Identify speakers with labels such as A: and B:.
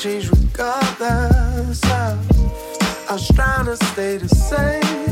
A: change regardless of. I was trying to stay the same.